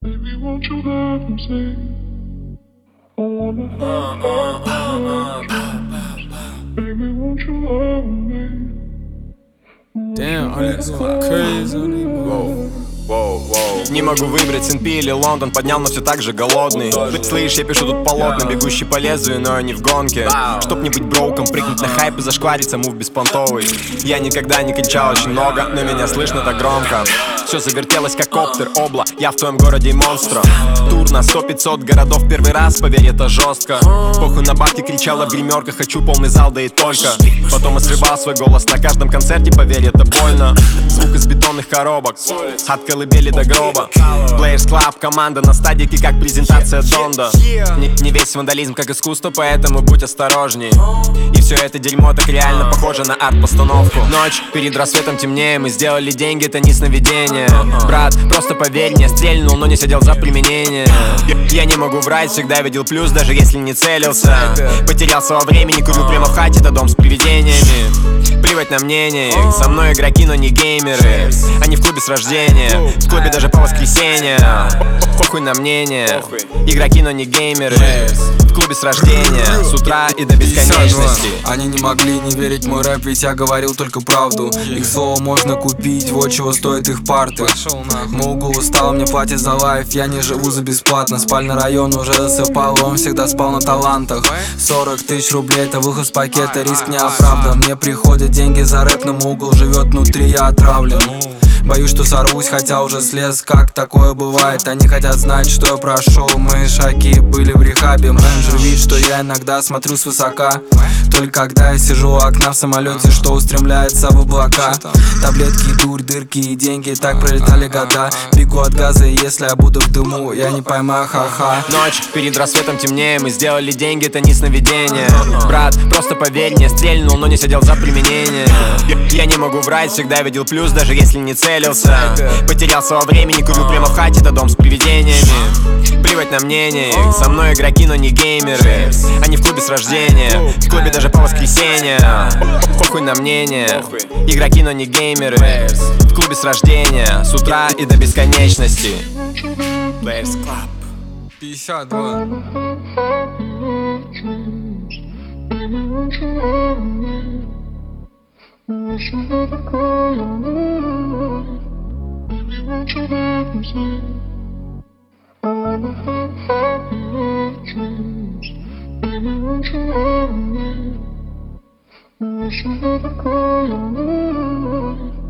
Baby, won't you let them sing? I wanna have Baby, won't you love me? Damn, all that's crazy. Не могу выбрать Сент-Пи или Лондон, поднял, но все так же голодный. Слышь, я пишу тут полотна, бегущий по лезвию, но не в гонке. Чтоб не быть броуком, прыгнуть на хайп и зашквариться, мув беспонтовый. Я никогда не кричал очень много, но меня слышно так громко. Все завертелось как коптер, обла, я в твоем городе монстра. Тур на 100-500 городов первый раз, поверь, это жестко. Похуй на бабки, кричала в гримерках, хочу полный зал, да и только. Потом я срывал свой голос на каждом концерте, поверь, это больно. Звук из бетонных коробок, от колыбели до гроба. Players Club, команда на стадике, как презентация Донда. Не весь вандализм как искусство, поэтому будь осторожней. И все это дерьмо так реально похоже на арт-постановку. Ночь, перед рассветом темнее, мы сделали деньги, это не сновидение. Брат, просто поверь, не стрельнул, но не сидел за применение. Я не могу врать, всегда видел плюс, даже если не целился. Потерялся во времени, курю прямо в хате, это дом с привидениями. Плевать на мнение их, со мной игроки, но не геймеры. Они в клубе с рождения, в клубе даже по воскресенье. Похуй на мнение, игроки, но не геймеры. В клубе с рождения, с утра и до бесконечности. Они не могли не верить в мой рэп, ведь я говорил только правду. Их слово можно купить, вот чего стоит их парты. Мугл устал, мне платит за лайф, я не живу за бесплатно. Спальный район уже засыпал, он всегда спал на талантах. 40 тысяч рублей, это выход с пакета, риск не оправдан. Мне приходят деньги за рэп, но Мугл живет внутри, я отравлен. Боюсь, что сорвусь, хотя уже слез, как такое бывает. Они хотят знать, что я прошел, мои шаги были в рехабе. Менеджер видит, что я иногда смотрю свысока, только когда я сижу у окна в самолете, что устремляется в облака. Таблетки, дурь, дырки и деньги, так пролетали года. Бегу от газа, и если я буду в дыму, я не поймаю, ха-ха. Ночь, перед рассветом темнее, мы сделали деньги, это не сновидение. Брат, просто поверь, не стрельнул, но не сидел за применение. Я не могу врать, всегда видел плюс, даже если не целился. Потерялся во времени, курю прямо в хате, это дом с привидениями. Плевать на мнение их, со мной игроки, но не геймеры. Они в клубе с рождения, в клубе даже по воскресенье. Похуй на мнение, игроки, но не геймеры. В клубе с рождения, с утра и до бесконечности. Players Club 52. Wish you had a call on me. Baby, won't you let them sing? I wanna have happier dreams. Baby, won't you love me? Wish you had a call on me.